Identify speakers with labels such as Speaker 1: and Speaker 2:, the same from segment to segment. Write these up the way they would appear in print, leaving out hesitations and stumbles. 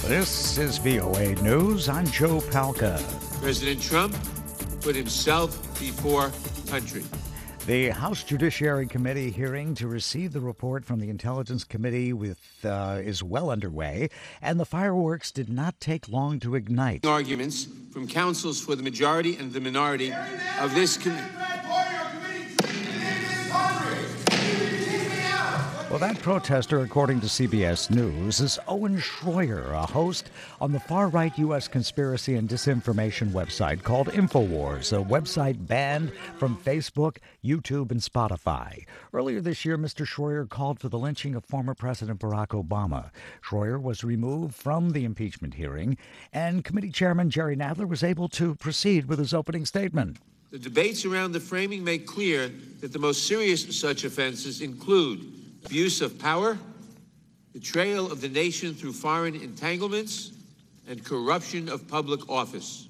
Speaker 1: This is VOA News. I'm Joe Palca.
Speaker 2: President Trump put himself before country.
Speaker 1: The House Judiciary Committee hearing to receive the report from the Intelligence Committee is well underway, and the fireworks did not take long to ignite.
Speaker 2: Arguments from counsels for the majority and the minority of this committee.
Speaker 1: Well, that protester, according to CBS News, is Owen Schroyer, a host on the far-right U.S. conspiracy and disinformation website called InfoWars, a website banned from Facebook, YouTube, and Spotify. Earlier this year, Mr. Schroyer called for the lynching of former President Barack Obama. Schroyer was removed from the impeachment hearing, and Committee Chairman Jerry Nadler was able to proceed with his opening statement.
Speaker 2: The debates around the framing make clear that the most serious such offenses include abuse of power, betrayal of the nation through foreign entanglements, and corruption of public office.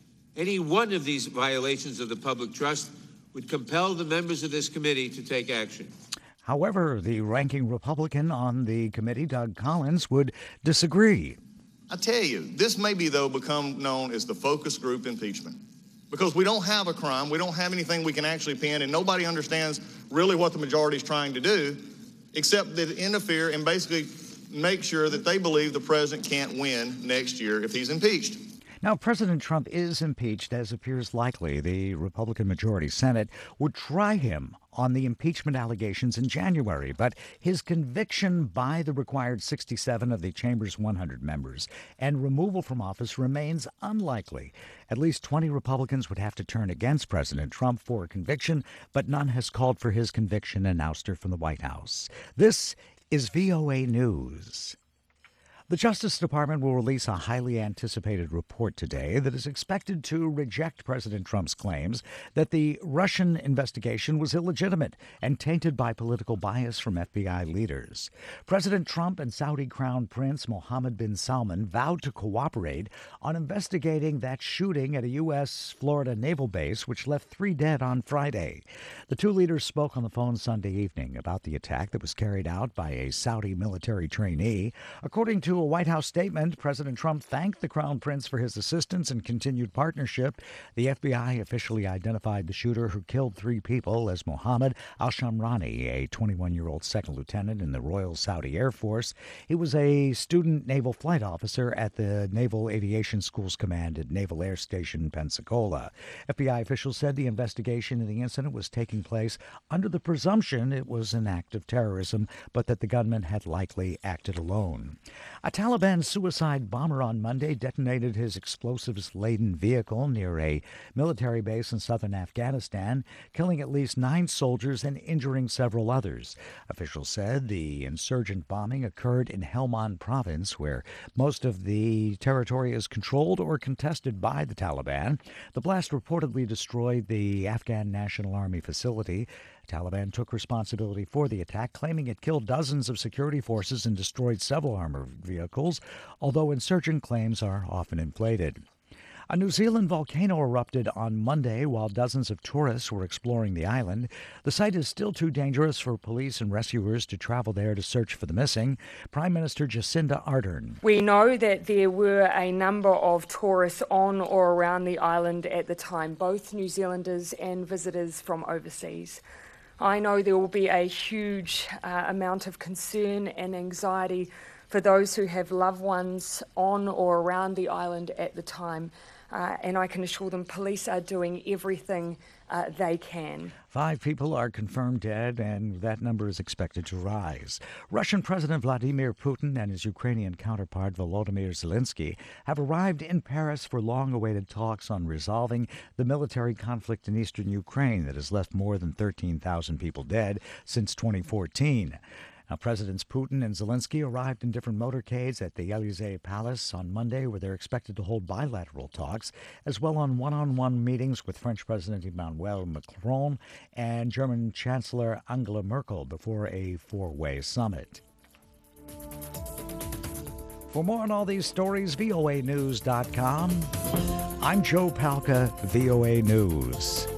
Speaker 2: Any one of these violations of the public trust would compel the members of this committee to take action.
Speaker 1: However, the ranking Republican on the committee, Doug Collins, would disagree.
Speaker 3: I tell you, this may be, though, become known as the focus group impeachment. Because we don't have a crime, we don't have anything we can actually pin, and nobody understands really what the majority is trying to do, except that interfere and basically make sure that they believe the president can't win next year if he's impeached.
Speaker 1: Now, President Trump is impeached, as appears likely. The Republican majority Senate would try him on the impeachment allegations in January, but his conviction by the required 67 of the chamber's 100 members and removal from office remains unlikely. At least 20 Republicans would have to turn against President Trump for a conviction, but none has called for his conviction and ouster from the White House. This is VOA News. The Justice Department will release a highly anticipated report today that is expected to reject President Trump's claims that the Russian investigation was illegitimate and tainted by political bias from FBI leaders. President Trump and Saudi Crown Prince Mohammed bin Salman vowed to cooperate on investigating that shooting at a U.S. Florida naval base, which left 3 dead on Friday. The two leaders spoke on the phone Sunday evening about the attack that was carried out by a Saudi military trainee. According to a White House statement, President Trump thanked the Crown Prince for his assistance and continued partnership. The FBI officially identified the shooter who killed 3 people as Mohammed al-Shamrani, a 21-year-old second lieutenant in the Royal Saudi Air Force. He was a student naval flight officer at the Naval Aviation School's command at Naval Air Station Pensacola. FBI officials said the investigation in the incident was taking place under the presumption it was an act of terrorism, but that the gunman had likely acted alone. A Taliban suicide bomber on Monday detonated his explosives-laden vehicle near a military base in southern Afghanistan, killing at least 9 soldiers and injuring several others. Officials said the insurgent bombing occurred in Helmand province, where most of the territory is controlled or contested by the Taliban. The blast reportedly destroyed the Afghan National Army facility. Taliban took responsibility for the attack, claiming it killed dozens of security forces and destroyed several armored vehicles, although insurgent claims are often inflated. A New Zealand volcano erupted on Monday while dozens of tourists were exploring the island. The site is still too dangerous for police and rescuers to travel there to search for the missing. Prime Minister Jacinda Ardern.
Speaker 4: We know that there were a number of tourists on or around the island at the time, both New Zealanders and visitors from overseas. I know there will be a huge amount of concern and anxiety for those who have loved ones on or around the island at the time. And I can assure them police are doing everything they can.
Speaker 1: 5 people are confirmed dead, and that number is expected to rise. Russian President Vladimir Putin and his Ukrainian counterpart Volodymyr Zelensky have arrived in Paris for long-awaited talks on resolving the military conflict in eastern Ukraine that has left more than 13,000 people dead since 2014. Now, Presidents Putin and Zelensky arrived in different motorcades at the Élysée Palace on Monday, where they're expected to hold bilateral talks, as well on one-on-one meetings with French President Emmanuel Macron and German Chancellor Angela Merkel before a 4-way summit. For more on all these stories, voanews.com. I'm Joe Palca, VOA News.